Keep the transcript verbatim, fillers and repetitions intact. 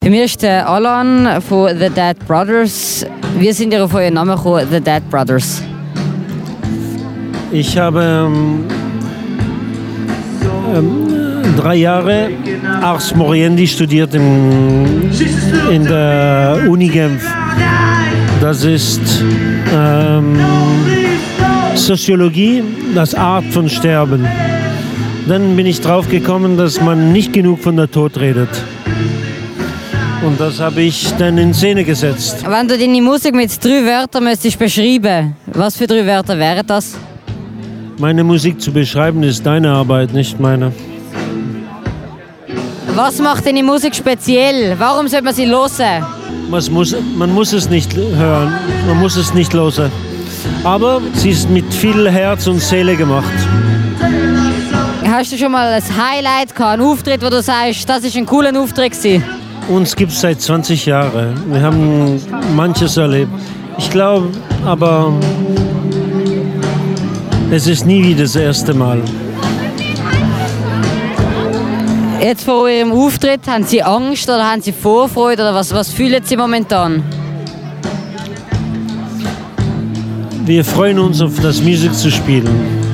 Bei mir ist der Alan von The Dead Brothers. Wie sind ihr auf euren Namen gekommen, The Dead Brothers? Ich habe ähm, ähm, drei Jahre Ars Moriendi studiert in, in der Uni Genf. Das ist ähm, Soziologie, das Art von Sterben. Dann bin ich drauf gekommen, dass man nicht genug von der Tod redet. Und das habe ich dann in Szene gesetzt. Wenn du deine Musik mit drei Wörtern müsstest beschreiben, was für drei Wörter wären das? Meine Musik zu beschreiben ist deine Arbeit, nicht meine. Was macht deine Musik speziell? Warum sollte man sie hören? Man muss, man muss es nicht hören, man muss es nicht hören. Aber sie ist mit viel Herz und Seele gemacht. Hast du schon mal ein Highlight gehabt, einen Auftritt, wo du sagst, das war ein cooler Auftritt gewesen? Uns gibt es seit zwanzig Jahren. Wir haben manches erlebt. Ich glaube aber, es ist nie wieder das erste Mal. Jetzt vor Ihrem Auftritt, haben Sie Angst oder haben Sie Vorfreude oder was, was fühlen Sie momentan? Wir freuen uns, auf das Musik zu spielen.